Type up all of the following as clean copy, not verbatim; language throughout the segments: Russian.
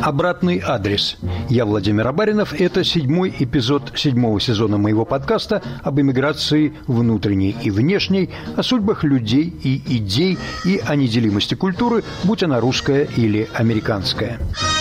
Обратный адрес. Я Владимир Абаринов. Это 7-й эпизод 7-го сезона моего подкаста об эмиграции внутренней и внешней, о судьбах людей и идей и о неделимости культуры, будь она русская или американская.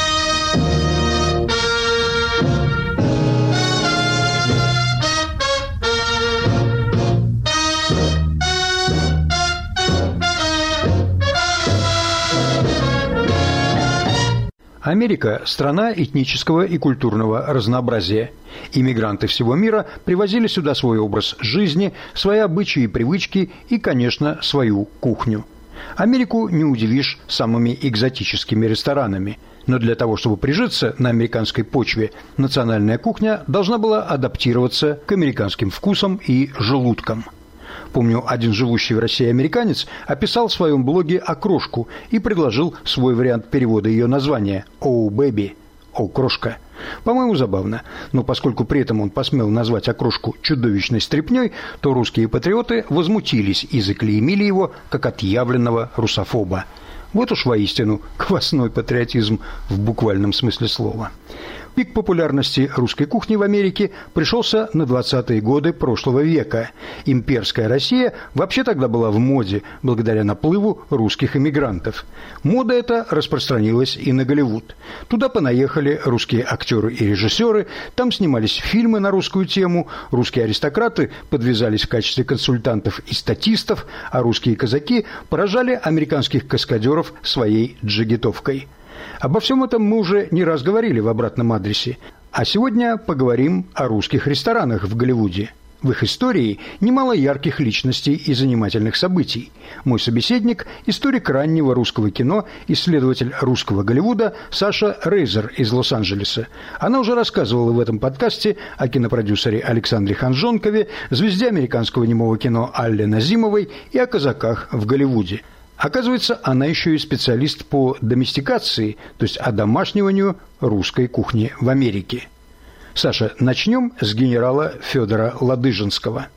Америка – страна этнического и культурного разнообразия. Иммигранты всего мира привозили сюда свой образ жизни, свои обычаи и привычки и, конечно, свою кухню. Америку не удивишь самыми экзотическими ресторанами. Но для того, чтобы прижиться на американской почве, национальная кухня должна была адаптироваться к американским вкусам и желудкам. Помню, один живущий в России американец описал в своем блоге окрошку и предложил свой вариант перевода ее названия «Оу, бэби», «О, крошка». По-моему, забавно, но поскольку при этом он посмел назвать окрошку чудовищной стряпнёй, то русские патриоты возмутились и заклеймили его как отъявленного русофоба. Вот уж воистину квасной патриотизм в буквальном смысле слова. Пик популярности русской кухни в Америке пришелся на 20-е годы прошлого века. Имперская Россия вообще тогда была в моде, благодаря наплыву русских эмигрантов. Мода эта распространилась и на Голливуд. Туда понаехали русские актеры и режиссеры, там снимались фильмы на русскую тему, русские аристократы подвязались в качестве консультантов и статистов, а русские казаки поражали американских каскадеров своей джигитовкой. Обо всем этом мы уже не раз говорили в обратном адресе. А сегодня поговорим о русских ресторанах в Голливуде. В их истории немало ярких личностей и занимательных событий. Мой собеседник – историк раннего русского кино, исследователь русского Голливуда Саша Рейзер из Лос-Анджелеса. Она уже рассказывала в этом подкасте о кинопродюсере Александре Ханжонкове, звезде американского немого кино Алле Назимовой и о казаках в Голливуде. Оказывается, она еще и специалист по доместикации, то есть одомашниванию русской кухни в Америке. Саша, начнем с генерала Федора Ладыженского.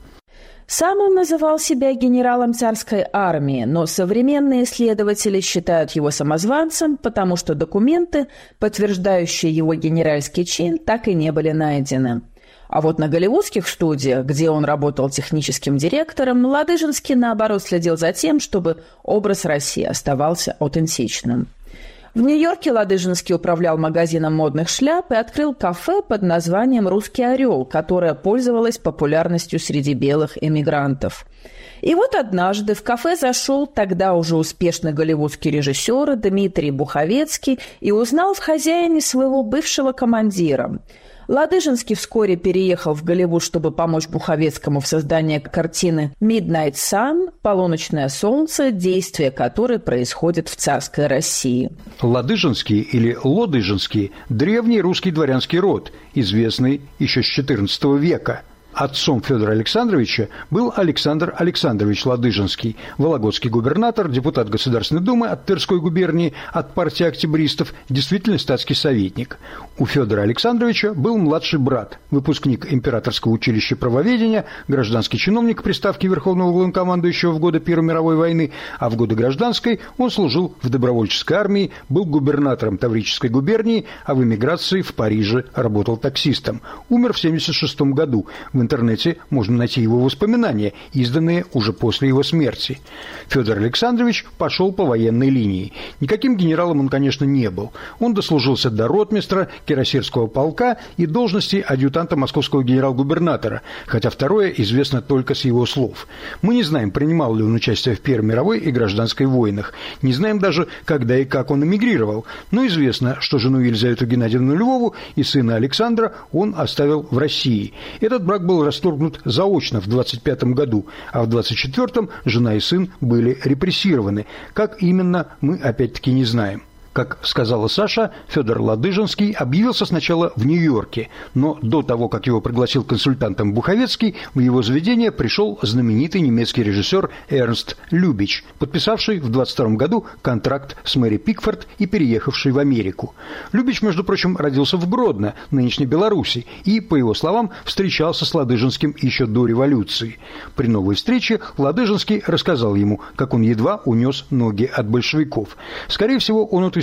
Сам он называл себя генералом царской армии, но современные исследователи считают его самозванцем, потому что документы, подтверждающие его генеральский чин, так и не были найдены. А вот на голливудских студиях, где он работал техническим директором, Ладыженский, наоборот, следил за тем, чтобы образ России оставался аутентичным. В Нью-Йорке Ладыженский управлял магазином модных шляп и открыл кафе под названием «Русский орел», которое пользовалось популярностью среди белых эмигрантов. И вот однажды в кафе зашел тогда уже успешный голливудский режиссер Дмитрий Буховецкий и узнал в хозяине своего бывшего командира. Ладыженский вскоре переехал в Голливуд, чтобы помочь Буховецкому в создании картины «Midnight Sun» «Полуночное солнце», действие которой происходит в царской России. Ладыженский или Лодыженский – древний русский дворянский род, известный еще с XIV века. Отцом Федора Александровича был Александр Александрович Ладыженский, вологодский губернатор, депутат Государственной Думы от Тверской губернии от партии октябристов, действительно статский советник. У Федора Александровича был младший брат, выпускник Императорского училища правоведения, гражданский чиновник при ставке Верховного главнокомандующего в годы Первой мировой войны, а в годы гражданской он служил в добровольческой армии, был губернатором Таврической губернии, а в эмиграции в Париже работал таксистом. Умер в 1976 году. В интернете можно найти его воспоминания, изданные уже после его смерти. Федор Александрович пошел по военной линии. Никаким генералом он, конечно, не был. Он дослужился до ротмистра Кирасирского полка и должности адъютанта московского генерал-губернатора, хотя второе известно только с его слов. Мы не знаем, принимал ли он участие в Первой мировой и гражданской войнах. Не знаем даже, когда и как он эмигрировал. Но известно, что жену Елизавету Геннадьевну Львову и сына Александра он оставил в России. Этот брак был расторгнут заочно в 1925 году, а в 1924 жена и сын были репрессированы. Как именно, мы опять-таки не знаем. Как сказала Саша, Федор Ладыженский объявился сначала в Нью-Йорке, но до того, как его пригласил консультантом Буховецкий, в его заведение пришел знаменитый немецкий режиссер Эрнст Любич, подписавший в 1922 году контракт с Мэри Пикфорд и переехавший в Америку. Любич, между прочим, родился в Гродно, нынешней Беларуси, и, по его словам, встречался с Ладыженским еще до революции. При новой встрече Ладыженский рассказал ему, как он едва унес ноги от большевиков. Скорее всего, он эту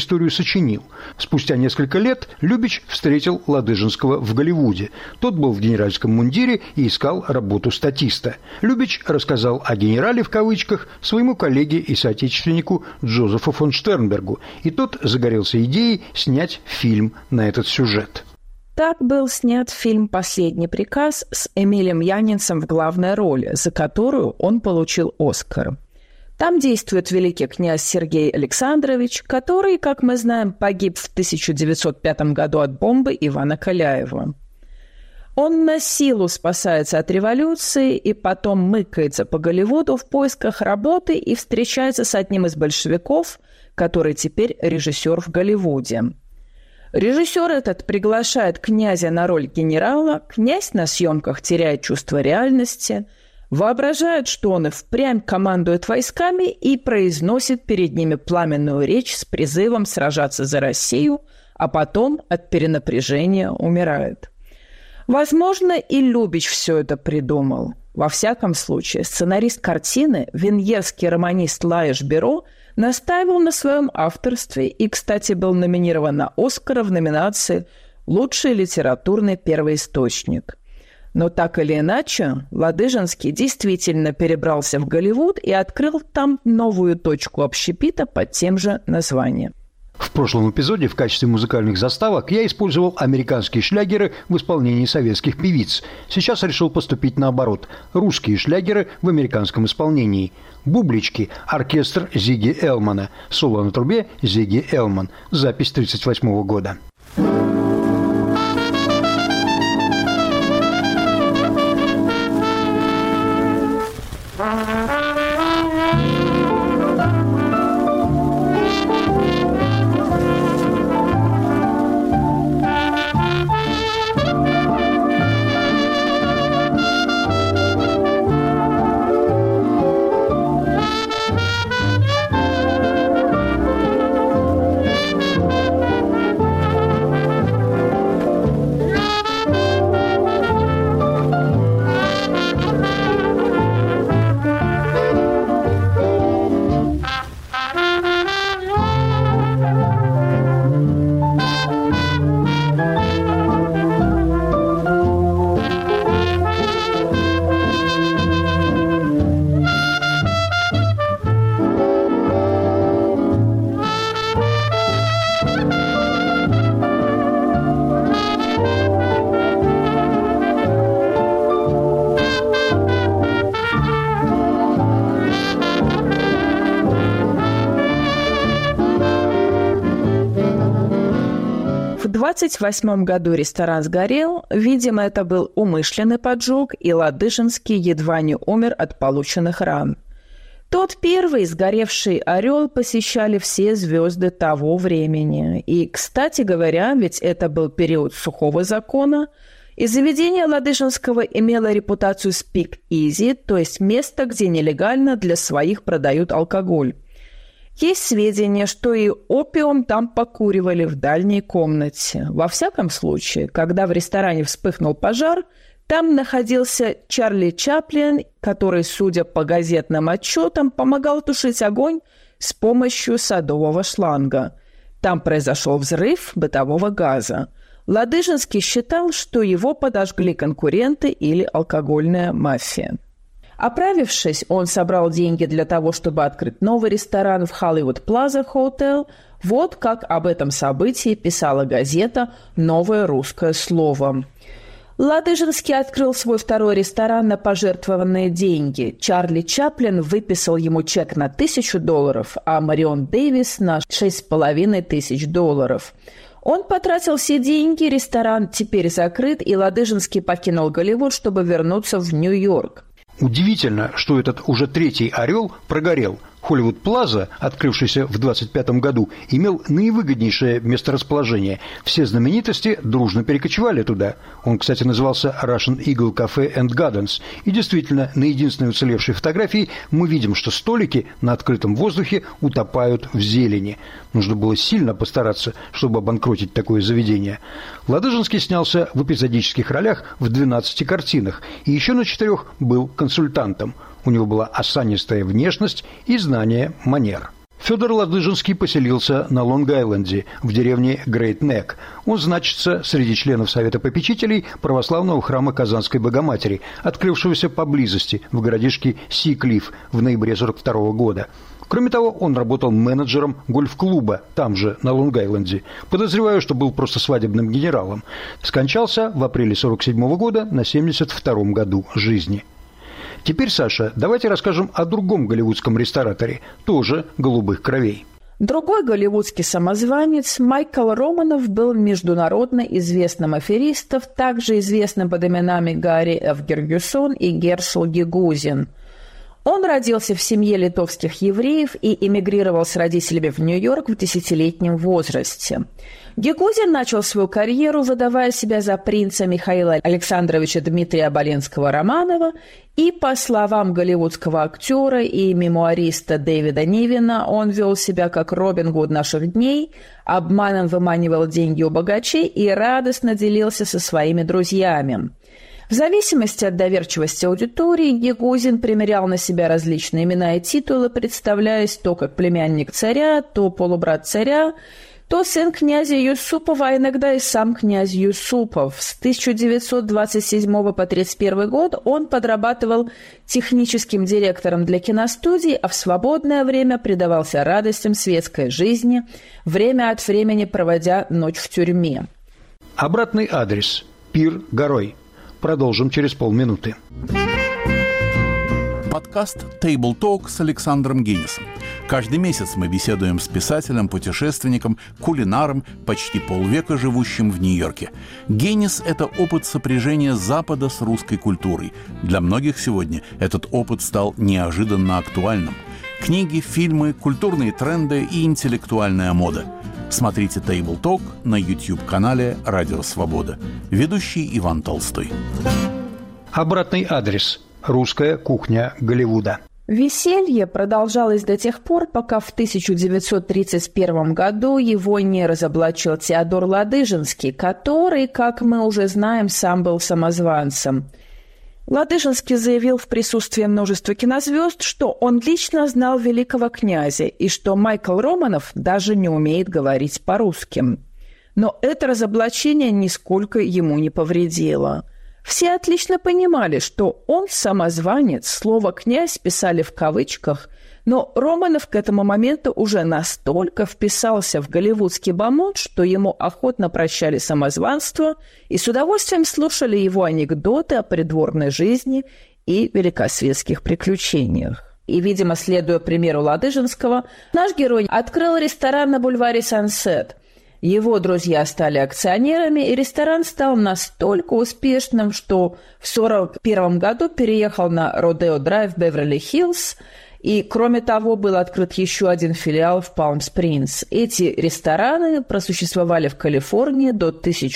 историю сочинил. Спустя несколько лет Любич встретил Ладыженского в Голливуде. Тот был в генеральском мундире и искал работу статиста. Любич рассказал о «генерале» в кавычках своему коллеге и соотечественнику Джозефу фон Штернбергу, и тот загорелся идеей снять фильм на этот сюжет. Так был снят фильм «Последний приказ» с Эмилем Янинсом в главной роли, за которую он получил «Оскар». Там действует великий князь Сергей Александрович, который, как мы знаем, погиб в 1905 году от бомбы Ивана Каляева. Он на силу спасается от революции и потом мыкается по Голливуду в поисках работы и встречается с одним из большевиков, который теперь режиссер в Голливуде. Режиссер этот приглашает князя на роль генерала, князь на съемках теряет чувство реальности, воображает, что он и впрямь командует войсками и произносит перед ними пламенную речь с призывом сражаться за Россию, а потом от перенапряжения умирает. Возможно, и Любич все это придумал. Во всяком случае, сценарист картины, венгерский романист Лаеш Беро, настаивал на своем авторстве и, кстати, был номинирован на «Оскара» в номинации «Лучший литературный первоисточник». Но так или иначе, Ладыженский действительно перебрался в Голливуд и открыл там новую точку общепита под тем же названием. В прошлом эпизоде в качестве музыкальных заставок я использовал американские шлягеры в исполнении советских певиц. Сейчас решил поступить наоборот. Русские шлягеры в американском исполнении. Бублички. Оркестр Зиги Элмана. Соло на трубе Зиги Элман. Запись 1938 года. В 1928 году ресторан сгорел, видимо, это был умышленный поджог, и Ладыженский едва не умер от полученных ран. Тот первый сгоревший «Орел» посещали все звезды того времени. И, кстати говоря, ведь это был период сухого закона, и заведение Ладыженского имело репутацию speak-easy, то есть место, где нелегально для своих продают алкоголь. Есть сведения, что и опиум там покуривали в дальней комнате. Во всяком случае, когда в ресторане вспыхнул пожар, там находился Чарли Чаплин, который, судя по газетным отчетам, помогал тушить огонь с помощью садового шланга. Там произошел взрыв бытового газа. Ладыженский считал, что его подожгли конкуренты или алкогольная мафия. Оправившись, он собрал деньги для того, чтобы открыть новый ресторан в Hollywood Plaza Hotel. Вот как об этом событии писала газета «Новое русское слово». Ладыженский открыл свой второй ресторан на пожертвованные деньги. Чарли Чаплин выписал ему чек на $1000, а Марион Дэвис на $6500. Он потратил все деньги, ресторан теперь закрыт, и Ладыженский покинул Голливуд, чтобы вернуться в Нью-Йорк. Удивительно, что этот уже третий «Орел» прогорел. Холливуд Плаза, открывшийся в 1925 году, имел наивыгоднейшее месторасположение. Все знаменитости дружно перекочевали туда. Он, кстати, назывался Russian Eagle Cafe and Gardens. И действительно, на единственной уцелевшей фотографии мы видим, что столики на открытом воздухе утопают в зелени. Нужно было сильно постараться, чтобы обанкротить такое заведение. Ладыженский снялся в эпизодических ролях в 12 картинах и еще на 4 был консультантом. У него была осанистая внешность и знание манер. Федор Ладыжинский поселился на Лонг-Айленде, в деревне Грейт-Нек. Он значится среди членов Совета попечителей православного храма Казанской Богоматери, открывшегося поблизости в городишке Си-Клифф в ноябре 1942 года. Кроме того, он работал менеджером гольф-клуба, там же, на Лонг-Айленде. Подозреваю, что был просто свадебным генералом. Скончался в апреле 1947 года на 72-м году жизни. Теперь, Саша, давайте расскажем о другом голливудском рестораторе, тоже голубых кровей. Другой голливудский самозванец Майкл Романов был международно известным аферистом, также известным под именами Гарри Ф. Гергюсон и Гершел Гегузин. Он родился в семье литовских евреев и эмигрировал с родителями в Нью-Йорк в 10-летнем возрасте. Гегузин начал свою карьеру, выдавая себя за принца Михаила Александровича Дмитрия Оболенского-Романова, и, по словам голливудского актера и мемуариста Дэвида Нивина, он вел себя как Робин Гуд наших дней, обманом выманивал деньги у богачей и радостно делился со своими друзьями. В зависимости от доверчивости аудитории, Гегузин примерял на себя различные имена и титулы, представляясь то как племянник царя, то полубрат царя, то сын князя Юсупова, а иногда и сам князь Юсупов. С 1927 по 1931 год он подрабатывал техническим директором для киностудий, а в свободное время предавался радостям светской жизни, время от времени проводя ночь в тюрьме. Обратный адрес – Пир горой. Продолжим через полминуты. Подкаст «Table Talk» с Александром Генисом. Каждый месяц мы беседуем с писателем, путешественником, кулинаром, почти полвека живущим в Нью-Йорке. Генис – это опыт сопряжения Запада с русской культурой. Для многих сегодня этот опыт стал неожиданно актуальным. Книги, фильмы, культурные тренды и интеллектуальная мода. Смотрите «Table Talk» на YouTube-канале «Радио Свобода». Ведущий Иван Толстой. Обратный адрес – русская кухня Голливуда. Веселье продолжалось до тех пор, пока в 1931 году его не разоблачил Теодор Ладыжинский, который, как мы уже знаем, сам был самозванцем. Ладыжинский заявил в присутствии множества кинозвезд, что он лично знал великого князя и что Майкл Романов даже не умеет говорить по-русски. Но это разоблачение нисколько ему не повредило. Все отлично понимали, что он самозванец, слово «князь» писали в кавычках, но Романов к этому моменту уже настолько вписался в голливудский бомонд, что ему охотно прощали самозванство и с удовольствием слушали его анекдоты о придворной жизни и великосветских приключениях. И, видимо, следуя примеру Ладыжинского, наш герой открыл ресторан на бульваре Сансет. Его друзья стали акционерами, и ресторан стал настолько успешным, что в 1941 году переехал на Родео-драйв в Беверли-Хиллз, и, кроме того, был открыт еще один филиал в Палм-Спрингс. Эти рестораны просуществовали в Калифорнии до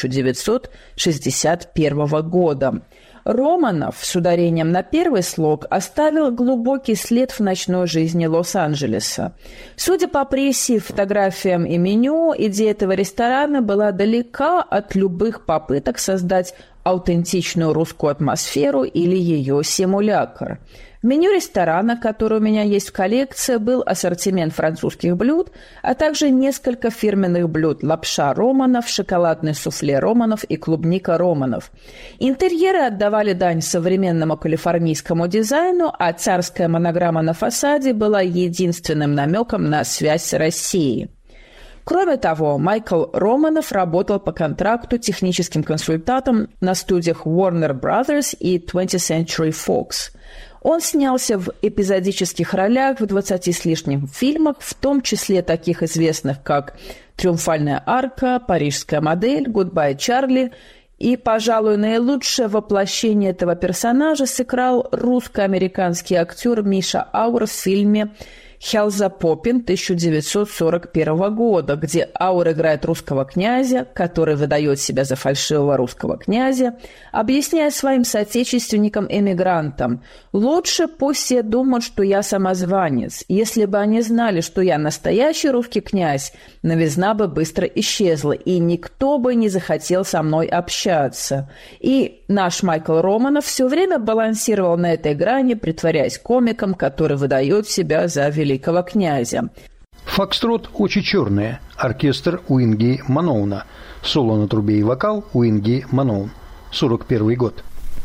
1961 года. Романов, с ударением на первый слог, оставил глубокий след в ночной жизни Лос-Анджелеса. Судя по прессе, фотографиям и меню, идея этого ресторана была далека от любых попыток создать аутентичную русскую атмосферу или ее симулятор. В меню ресторана, который у меня есть в коллекции, был ассортимент французских блюд, а также несколько фирменных блюд: лапша Романов, шоколадный суфле Романов и клубника Романов. Интерьеры отдавали дань современному калифорнийскому дизайну, а царская монограмма на фасаде была единственным намеком на связь с Россией. Кроме того, Майкл Романов работал по контракту техническим консультантом на студиях Warner Brothers и 20th Century Fox. Он снялся в эпизодических ролях в 20 с лишним фильмах, в том числе таких известных, как «Триумфальная арка», «Парижская модель», «Гудбай, Чарли». И, пожалуй, наилучшее воплощение этого персонажа сыграл русско-американский актер Миша Ауэр в фильме «Хелза Поппин» 1941 года, где Ауэр играет русского князя, который выдает себя за фальшивого русского князя, объясняя своим соотечественникам-эмигрантам: «Лучше пусть все думают, что я самозванец. Если бы они знали, что я настоящий русский князь, новизна бы быстро исчезла, и никто бы не захотел со мной общаться». И наш Майкл Романов все время балансировал на этой грани, притворяясь комиком, который выдает себя за великого князя. Фокстрот «Очи черные», оркестр Уинги Маноуна, соло на трубе и вокал Уинги Маноун, 1941 год.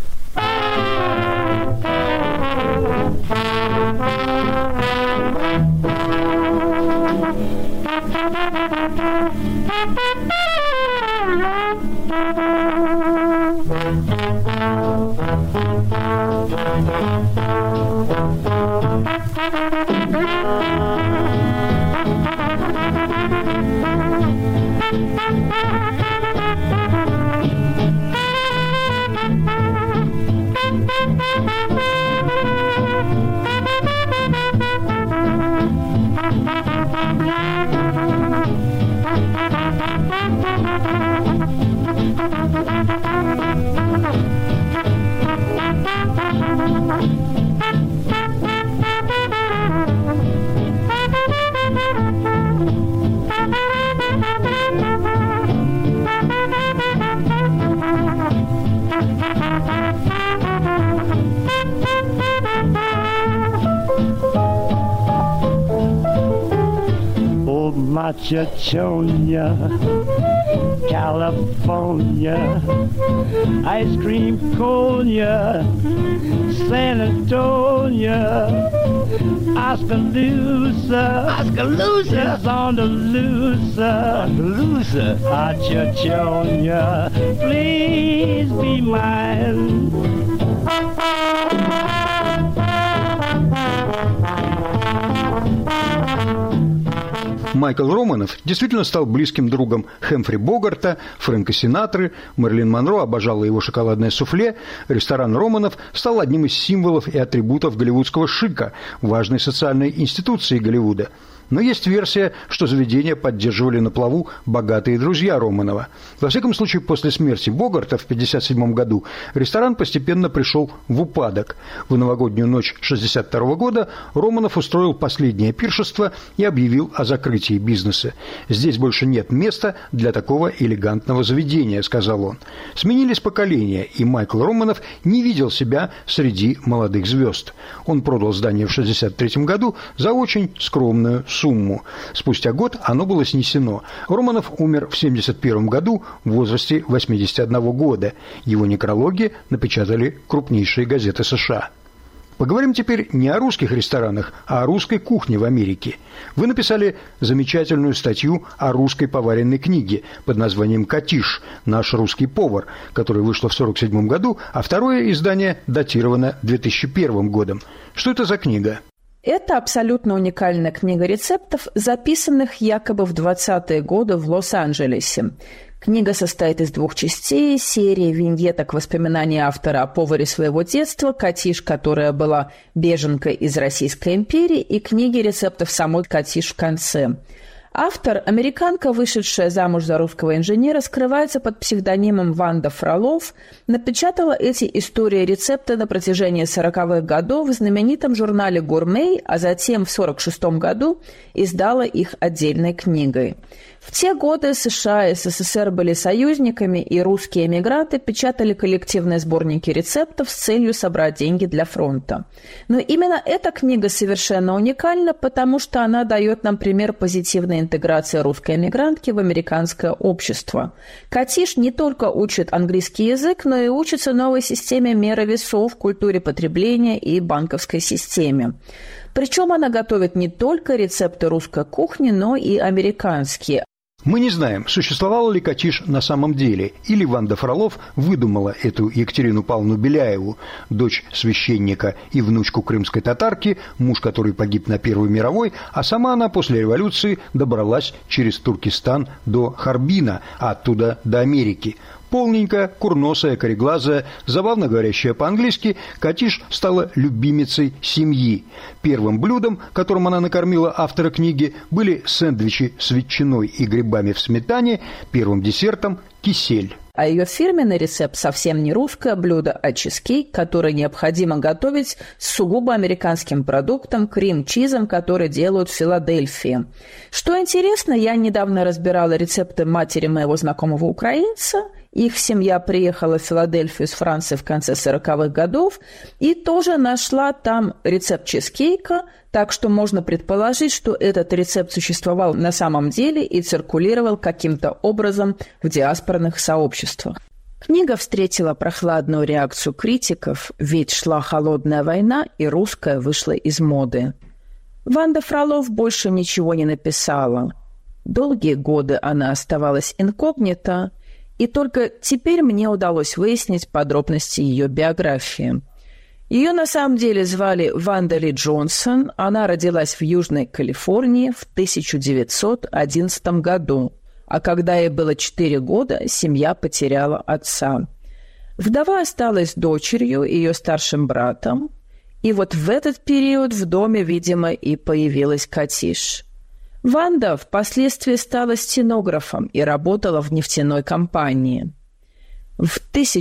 Macedonia, California, ice cream Konya, San Antonio, Oskaloosa is on the loose, Macedonia, please be mine. Майкл Романов действительно стал близким другом Хэмфри Богарта, Фрэнка Синатры, Мэрилин Монро обожала его шоколадное суфле. Ресторан Романов стал одним из символов и атрибутов голливудского шика, важной социальной институции Голливуда. Но есть версия, что заведение поддерживали на плаву богатые друзья Романова. Во всяком случае, после смерти Богарта в 1957 году ресторан постепенно пришел в упадок. В новогоднюю ночь 1962 года Романов устроил последнее пиршество и объявил о закрытии бизнеса. «Здесь больше нет места для такого элегантного заведения», – сказал он. Сменились поколения, и Майкл Романов не видел себя среди молодых звезд. Он продал здание в 1963 году за очень скромную сумму. Спустя год оно было снесено. Романов умер в 1971 году в возрасте 81 года. Его некрологи напечатали крупнейшие газеты США. Поговорим теперь не о русских ресторанах, а о русской кухне в Америке. Вы написали замечательную статью о русской поваренной книге под названием «Катиш. Наш русский повар», которая вышла в 1947 году, а второе издание датировано 2001 годом. Что это за книга? Это абсолютно уникальная книга рецептов, записанных якобы в 20-е годы в Лос-Анджелесе. Книга состоит из 2 частей, серии виньеток воспоминаний автора о поваре своего детства, Катиш, которая была беженкой из Российской империи, и книги рецептов самой Катиш в конце. Автор, американка, вышедшая замуж за русского инженера, скрывается под псевдонимом Ванда Фролов, напечатала эти истории рецепта на протяжении 40-х годов в знаменитом журнале «Гурмей», а затем в 1946 году издала их отдельной книгой. В те годы США и СССР были союзниками, и русские эмигранты печатали коллективные сборники рецептов с целью собрать деньги для фронта. Но именно эта книга совершенно уникальна, потому что она дает нам пример позитивной интеграции русской эмигрантки в американское общество. Катиш не только учит английский язык, но и учится новой системе меры весов, культуре потребления и банковской системе. Причем она готовит не только рецепты русской кухни, но и американские. Мы не знаем, существовала ли Катиш на самом деле, или Ванда Фролов выдумала эту Екатерину Павловну Беляеву, дочь священника и внучку крымской татарки, муж которой погиб на Первой мировой, а сама она после революции добралась через Туркестан до Харбина, а оттуда до Америки. Полненькая, курносая, кореглазая, забавно говорящая по-английски, Катиш стала любимицей семьи. Первым блюдом, которым она накормила автора книги, были сэндвичи с ветчиной и грибами в сметане, первым десертом – кисель. А ее фирменный рецепт совсем не русское блюдо, а чизкейк, который необходимо готовить с сугубо американским продуктом, крем-чизом, который делают в Филадельфии. Что интересно, я недавно разбирала рецепты матери моего знакомого украинца, Их семья приехала в Филадельфию из Франции в конце 40-х годов и тоже нашла там рецепт чизкейка, так что можно предположить, что этот рецепт существовал на самом деле и циркулировал каким-то образом в диаспорных сообществах. Книга встретила прохладную реакцию критиков, ведь шла холодная война, и русская вышла из моды. Ванда Фролов больше ничего не написала. Долгие годы она оставалась инкогнито, и только теперь мне удалось выяснить подробности ее биографии. Ее на самом деле звали Ванда Ли Джонсон, она родилась в Южной Калифорнии в 1911 году. А когда ей было 4 года, семья потеряла отца. Вдова осталась дочерью, ее старшим братом. И вот в этот период в доме, видимо, и появилась Катиш. Ванда впоследствии стала стенографом и работала в нефтяной компании. В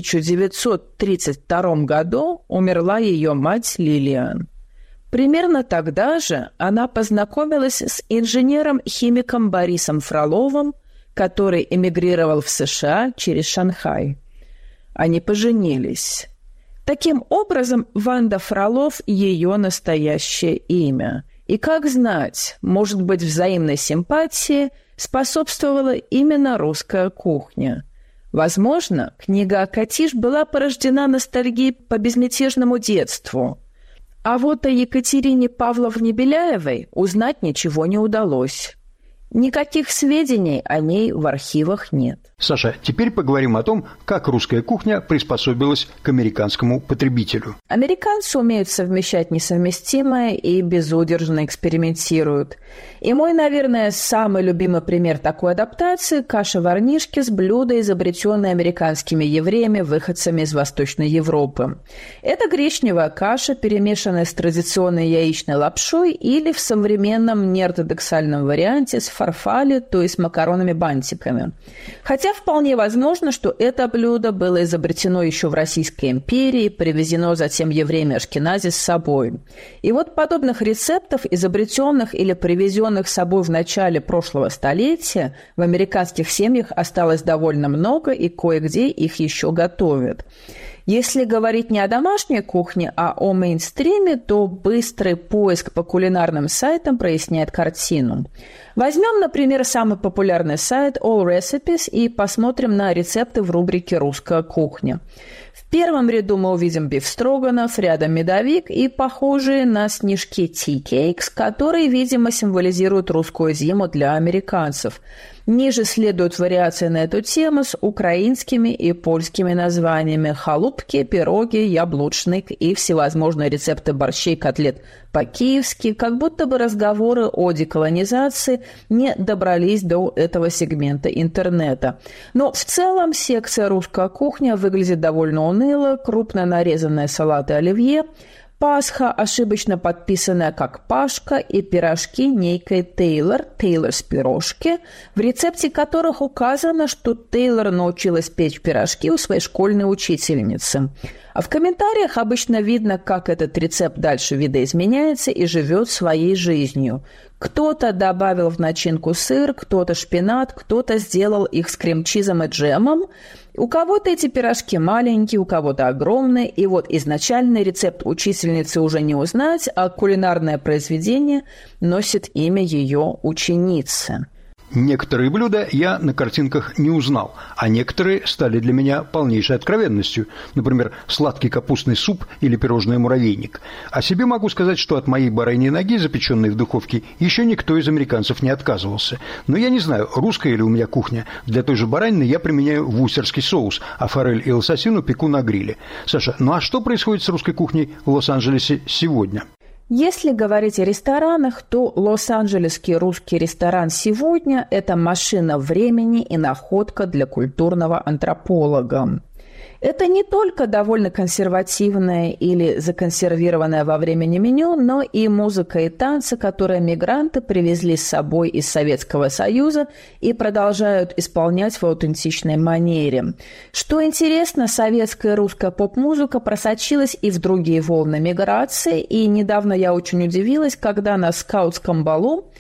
1932 году умерла ее мать Лилиан. Примерно тогда же она познакомилась с инженером-химиком Борисом Фроловым, который эмигрировал в США через Шанхай. Они поженились. Таким образом, Ванда Фролов – ее настоящее имя. И как знать, может быть, взаимной симпатии способствовала именно русская кухня. Возможно, книга о Катиш была порождена ностальгией по безмятежному детству. А вот о Екатерине Павловне Беляевой узнать ничего не удалось. Никаких сведений о ней в архивах нет. Саша, теперь поговорим о том, как русская кухня приспособилась к американскому потребителю. Американцы умеют совмещать несовместимое и безудержно экспериментируют. И мой, наверное, самый любимый пример такой адаптации – каша варнишки с блюда, изобретенной американскими евреями-выходцами из Восточной Европы. Это гречневая каша, перемешанная с традиционной яичной лапшой или в современном неортодоксальном варианте с фарфале, то есть макаронами-бантиками. Хотя вполне возможно, что это блюдо было изобретено еще в Российской империи, привезено затем евреями Ашкенази с собой. И вот подобных рецептов, изобретенных или привезенных с собой в начале прошлого столетия, в американских семьях осталось довольно много, и кое-где их еще готовят. Если говорить не о домашней кухне, а о мейнстриме, то быстрый поиск по кулинарным сайтам проясняет картину. Возьмем, например, самый популярный сайт All Recipes и посмотрим на рецепты в рубрике «Русская кухня». В первом ряду мы увидим биф-строганов, рядом медовик и похожие на снежки tea-cakes, которые, видимо, символизируют русскую зиму для американцев. Ниже следуют вариации на эту тему с украинскими и польскими названиями: халупки, пироги, яблочник и всевозможные рецепты борщей, котлет по-киевски, как будто бы разговоры о деколонизации не добрались до этого сегмента интернета. Но в целом секция «Русская кухня» выглядит довольно уныло: крупно нарезанные салаты оливье, Пасха, ошибочно подписанная как Пашка, и пирожки некой Тейлор's пирожки, в рецепте которых указано, что Тейлор научилась печь пирожки у своей школьной учительницы. А в комментариях обычно видно, как этот рецепт дальше видоизменяется и живет своей жизнью. Кто-то добавил в начинку сыр, кто-то шпинат, кто-то сделал их с крем-чизом и джемом. У кого-то эти пирожки маленькие, у кого-то огромные. И вот изначальный рецепт учительницы уже не узнать, а кулинарное произведение носит имя ее ученицы. Некоторые блюда я на картинках не узнал, а некоторые стали для меня полнейшей откровенностью. Например, сладкий капустный суп или пирожное муравейник. О себе могу сказать, что от моей бараньей ноги, запеченной в духовке, еще никто из американцев не отказывался. Но я не знаю, русская ли у меня кухня. Для той же баранины я применяю вустерский соус, а форель и лососину пеку на гриле. Саша, ну а что происходит с русской кухней в Лос-Анджелесе сегодня? Если говорить о ресторанах, то лос-анджелесский русский ресторан сегодня – это машина времени и находка для культурного антрополога. Это не только довольно консервативное или законсервированное во времени меню, но и музыка и танцы, которые мигранты привезли с собой из Советского Союза и продолжают исполнять в аутентичной манере. Что интересно, советская и русская поп-музыка просочилась и в другие волны миграции, и недавно я очень удивилась, когда на скаутском балу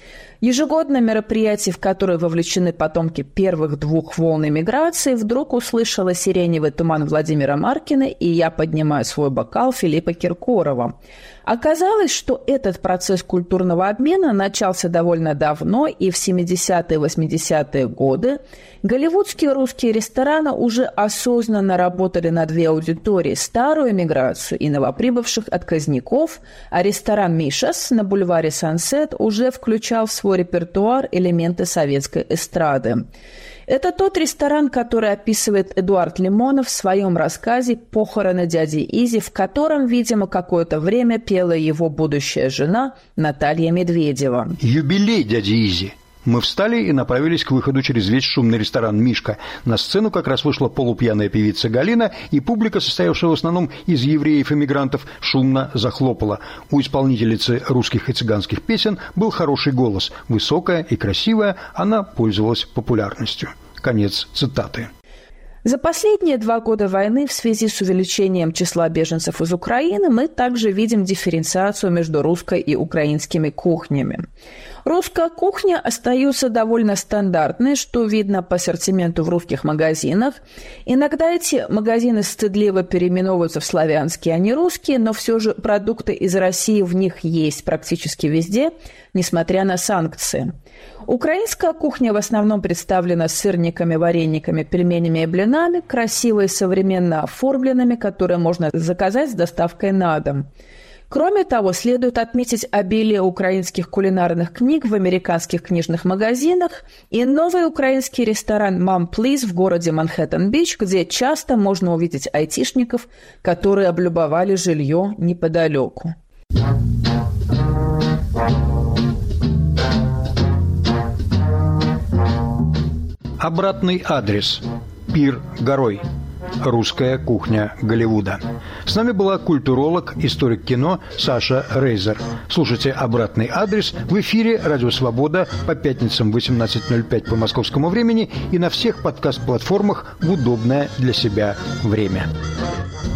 Ежегодно мероприятие, в которое вовлечены потомки первых двух волн эмиграции, вдруг услышала «Сиреневый туман» Владимира Маркина и «Я поднимаю свой бокал» Филиппа Киркорова. Оказалось, что этот процесс культурного обмена начался довольно давно, и в 70-е и 80-е годы голливудские русские рестораны уже осознанно работали на две аудитории – старую эмиграцию и новоприбывших отказников, а ресторан «Мишас» на бульваре Сансет уже включал в свой репертуар элементы советской эстрады. Это тот ресторан, который описывает Эдуард Лимонов в своем рассказе «Похороны дяди Изи», в котором, видимо, какое-то время пела его будущая жена Наталья Медведева. Юбилей дяди Изи. Мы встали и направились к выходу через весь шумный ресторан «Мишка». На сцену как раз вышла полупьяная певица Галина, и публика, состоявшая в основном из евреев-эмигрантов, шумно захлопала. У исполнительницы русских и цыганских песен был хороший голос. Высокая и красивая, она пользовалась популярностью. Конец цитаты. За последние 2 года войны в связи с увеличением числа беженцев из Украины мы также видим дифференциацию между русской и украинскими кухнями. Русская кухня остается довольно стандартной, что видно по ассортименту в русских магазинах. Иногда эти магазины стыдливо переименовываются в славянские, а не русские, но все же продукты из России в них есть практически везде, несмотря на санкции. Украинская кухня в основном представлена сырниками, варениками, пельменями и блинами, красиво и современно оформленными, которые можно заказать с доставкой на дом. Кроме того, следует отметить обилие украинских кулинарных книг в американских книжных магазинах и новый украинский ресторан «Mom Please» в городе Манхэттен-Бич, где часто можно увидеть айтишников, которые облюбовали жилье неподалеку. Обратный адрес. Пир горой. Русская кухня Голливуда. С нами была культуролог, историк кино Саша Рейзер. Слушайте «Обратный адрес» в эфире «Радио Свобода» по пятницам в 18:05 по московскому времени и на всех подкаст-платформах в удобное для себя время.